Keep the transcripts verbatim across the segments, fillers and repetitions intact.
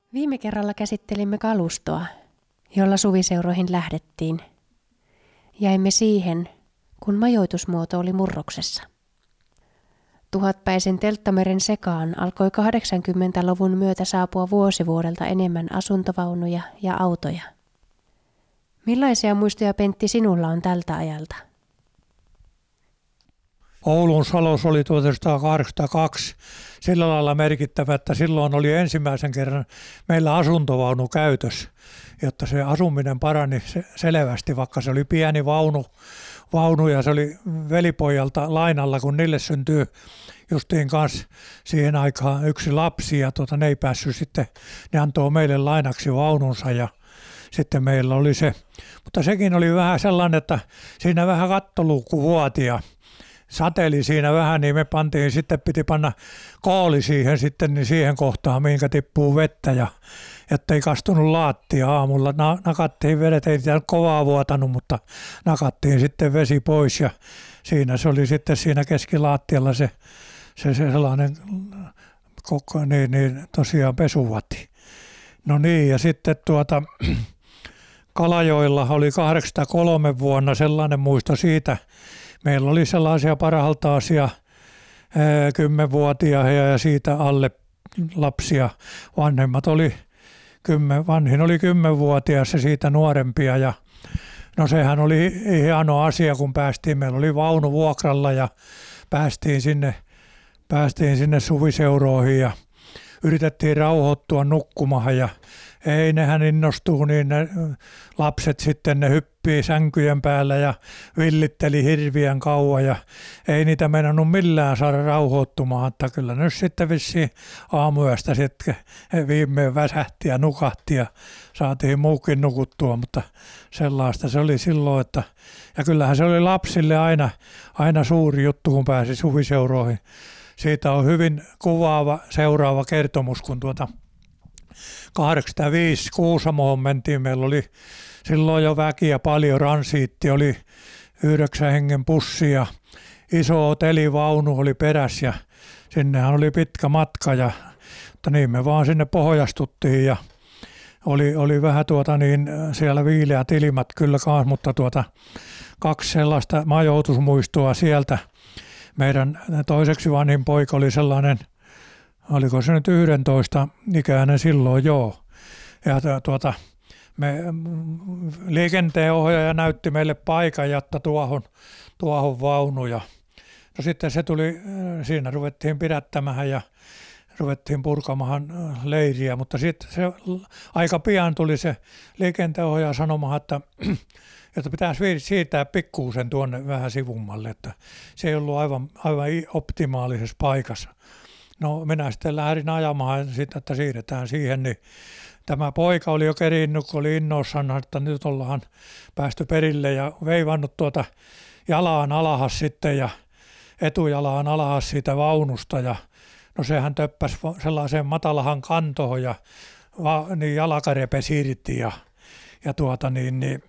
Viime kerralla käsittelimme kalustoa, jolla suviseuroihin lähdettiin. Jäimme siihen, kun majoitusmuoto oli murroksessa. Tuhatpäisen telttameren sekaan alkoi kahdeksankymmentäluvun myötä saapua vuosi vuodelta enemmän asuntovaunuja ja autoja. Millaisia muistoja, Pentti, sinulla on tältä ajalta? Oulun Salos oli tuhatyhdeksänsataakahdeksankymmentäkaksi sillä lailla merkittävä, että silloin oli ensimmäisen kerran meillä asuntovaunu käytössä, jotta se asuminen parani selvästi, vaikka se oli pieni vaunu, vaunu ja se oli velipojalta lainalla, kun niille syntyy justiin kanssa siihen aikaan yksi lapsi ja tuota, ne ei päässyt sitten, ne antoi meille lainaksi vaununsa ja sitten meillä oli se, mutta sekin oli vähän sellainen, että siinä vähän kattoluukku vuoti ja sateli siinä vähän, niin me pantiin, sitten piti panna kooli siihen sitten, niin siihen kohtaan, minkä tippuu vettä ja ettei kastunut laattia aamulla. Na, nakattiin vedet, ei sitä kovaa vuotanut, mutta nakattiin sitten vesi pois ja siinä se oli sitten siinä keskilaattialla se, se, se sellainen koko, niin, niin tosiaan pesuvati. No niin, ja sitten tuota Kalajoilla oli kahdeksankymmentäkolme vuonna sellainen muisto siitä. Meillä oli sellaisia parhaltaasia kymmenvuotiaita ja siitä alle lapsia. Vanhemmat oli kymmen, vanhin oli kymmenvuotias ja siitä nuorempia. Ja no sehän oli hieno asia, kun päästiin. Meillä oli vaunu vuokralla ja päästiin sinne, päästiin sinne suviseuroihin ja yritettiin rauhoittua nukkumaan ja ei, nehän innostuu, niin ne lapset sitten ne hyppii sänkyjen päällä ja villitteli hirviän kauan ja ei niitä meinannut millään saada rauhoittumaan, että kyllä nyt sitten vissiin aamuyöstä sitten viimein väsähti ja nukahti ja saatiin muukin nukuttua, mutta sellaista se oli silloin, että ja kyllähän se oli lapsille aina, aina suuri juttu, kun pääsi suviseuroihin. Siitä on hyvin kuvaava seuraava kertomus, kun tuota kahdeksankymmentäviisi Kuusamoon mentiin. Meillä oli silloin jo väkiä paljon, ransiitti oli yhdeksän hengen pussi ja iso hotelivaunu oli perässä ja sinnehän oli pitkä matka ja mutta niin me vaan sinne pohjastuttiin ja oli, oli vähän tuota niin siellä viileät ilmat kyllä kanssa, mutta tuota kaksi sellaista majoitusmuistoa sieltä. Meidän toiseksi vanhin poika oli sellainen, oliko se nyt yksitoista ikäinen silloin, joo. Ja tuota, me, liikenteenohjaaja näytti meille paikan, jotta tuohon, tuohon vaunuja. No sitten se tuli, siinä ruvettiin pidättämään ja ruvettiin purkamaan leiriä, mutta sitten se aika pian tuli se liikenteenohjaaja sanomaan, että että pitäisi siirtää pikkuusen tuonne vähän sivummalle, että se ei ollut aivan, aivan optimaalisessa paikassa. No minä sitten lähdin ajamaan sitä, että siirretään siihen, niin tämä poika oli jo kerinnyt, kun oli innoissaan, että nyt ollaan päästy perille ja veivannut tuota jalaan alahas sitten ja etujalaan alahas siitä vaunusta ja no sehän töppäsi sellaiseen matalahan kantoon ja va, niin jalkarepe siirti ja, ja tuota niin, niin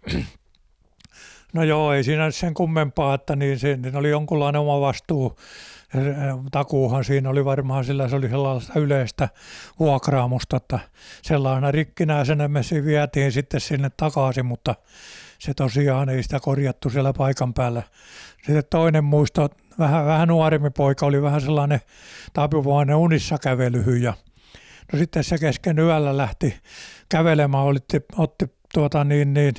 no joo, ei siinä sen kummempaa, että niin se niin oli jonkunlainen oma vastuu. Takuuhan siinä oli varmaan sillä, se oli sellaista yleistä vuokraamusta, että sellainen rikkinäisenä me vietiin sitten sinne takaisin, mutta se tosiaan ei sitä korjattu siellä paikan päällä. Sitten toinen muisto, vähän, vähän nuorempi poika oli vähän sellainen taipuvainen unissa kävelyhy ja no sitten se kesken yöllä lähti kävelemään, otti, otti tuota niin niin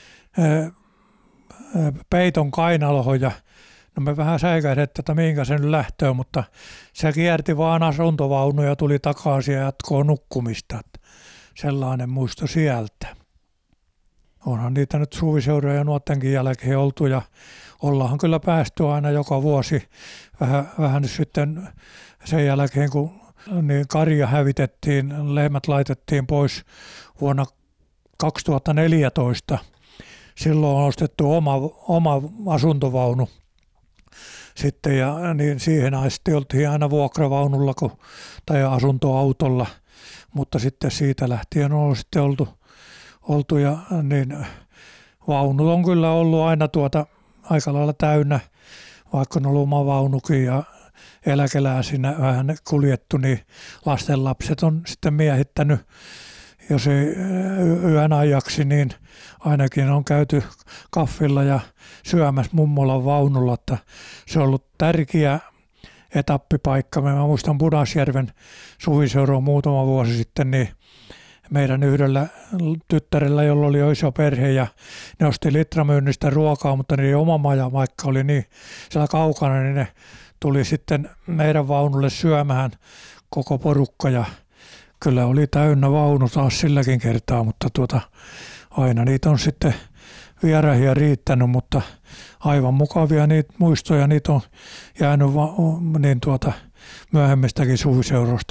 peiton kainalohon ja no me vähän säikähdettiin, että mihinkä se nyt lähtöö, mutta se kierti vaan asuntovaunu ja tuli takaisin ja jatkoi nukkumista. Sellainen muisto sieltä. Onhan niitä nyt suviseuroja nuottenkin jälkeen oltu ja ollaanhan kyllä päästy aina joka vuosi vähän, vähän nyt sitten sen jälkeen, kun niin karja hävitettiin, lehmät laitettiin pois vuonna kaksituhattaneljätoista. Silloin on ostettu oma, oma asuntovaunu sitten ja niin siihen asti oltiin aina vuokravaunulla kun, tai asuntoautolla, mutta sitten siitä lähtien on sitten oltu, oltu ja niin vaunut on kyllä ollut aina tuota aika lailla täynnä, vaikka on ollut oma vaunukin ja eläkeläisinä vähän kuljettu, niin lastenlapset on sitten miehittänyt jos ei yön ajaksi, niin ainakin on käyty kaffilla ja syömässä mummolan vaunulla, että se on ollut tärkeä etappipaikka. Mä muistan Pudasjärven suviseuroa muutama vuosi sitten, niin meidän yhdellä tyttärellä, jolla oli jo iso perhe ja ne osti litramyynnistä ruokaa, mutta niiden oma maja, vaikka oli niin siellä kaukana, niin ne tuli sitten meidän vaunulle syömään koko porukka ja kyllä oli täynnä vaunu taas silläkin kertaa, mutta tuota, aina niitä on sitten vierahia riittänyt, mutta aivan mukavia niitä muistoja, niitä on jäänyt va- niin tuota, myöhemmistäkin suviseurosta.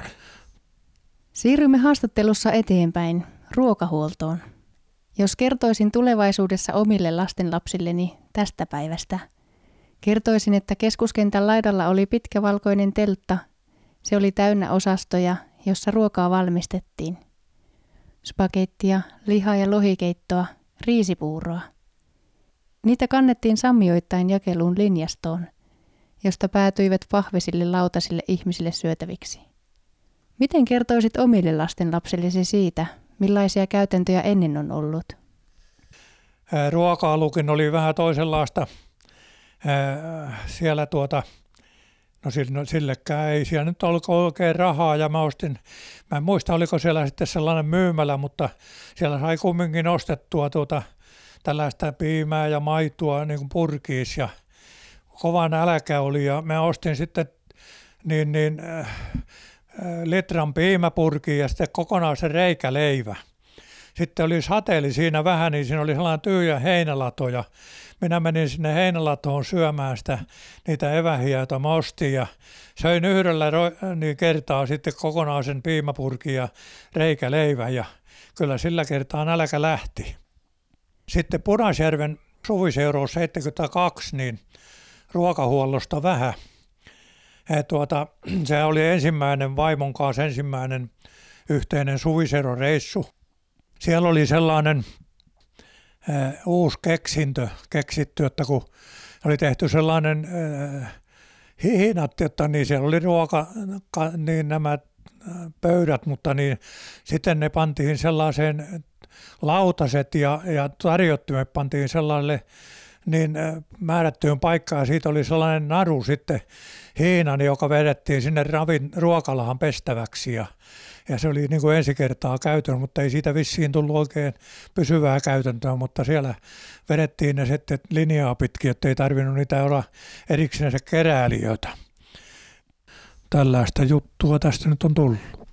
Siirrymme haastattelussa eteenpäin ruokahuoltoon. Jos kertoisin tulevaisuudessa omille lastenlapsilleni tästä päivästä, kertoisin, että keskuskentän laidalla oli pitkä valkoinen teltta. Se oli täynnä osastoja, jossa ruokaa valmistettiin. Spagettia, liha- ja lohikeittoa, riisipuuroa. Niitä kannettiin sammioittain jakeluun linjastoon, josta päätyivät vahvisille lautasille ihmisille syötäviksi. Miten kertoisit omille lastenlapsillesi siitä, millaisia käytäntöjä ennen on ollut? Ruokailukin oli vähän toisenlaista. Siellä tuota, no sillekään ei siellä nyt ollut oikein rahaa ja mä ostin, mä en muista oliko siellä sitten sellainen myymälä, mutta siellä sai kumminkin ostettua tuota tällaista piimää ja maitoa niin kuin purkiis ja kova nälkä oli ja mä ostin sitten niin, niin äh, litran piimäpurkia ja sitten kokonaisen reikäleivä. Sitten oli sateeli siinä vähän, niin siinä oli sellainen tyhjä heinälato ja minä menin sinne heinälatoon syömään sitä, niitä evähiä, joita mä ostin ja söin yhdellä niin kertaa sitten kokonaisen piimäpurkin ja reikäleivän ja kyllä sillä kertaa nälkä lähti. Sitten Pudasjärven suviseuroa seitsemänkymmentäkaksi, niin ruokahuollosta vähän. Tuota, se oli ensimmäinen vaimon kanssa ensimmäinen yhteinen suviseuroreissu. Siellä oli sellainen äh, uusi keksintö keksitty, että kun oli tehty sellainen äh, hihnat, että niin siellä oli ruoka, ka, niin nämä pöydät, mutta niin sitten ne pantiin sellaiseen lautaset ja, ja tarjottimet pantiin sellaiselle niin määrättyyn paikkaan ja siitä oli sellainen naru sitten hiinan, joka vedettiin sinne ravin, ruokalahan pestäväksi ja, ja se oli niin kuin ensi kertaa käytön, mutta ei siitä vissiin tullut oikein pysyvää käytäntöä, mutta siellä vedettiin ne sitten linjaa pitkin, että ei tarvinnut niitä olla erikseen se keräälijöitä. Tällaista juttua tästä nyt on tullut.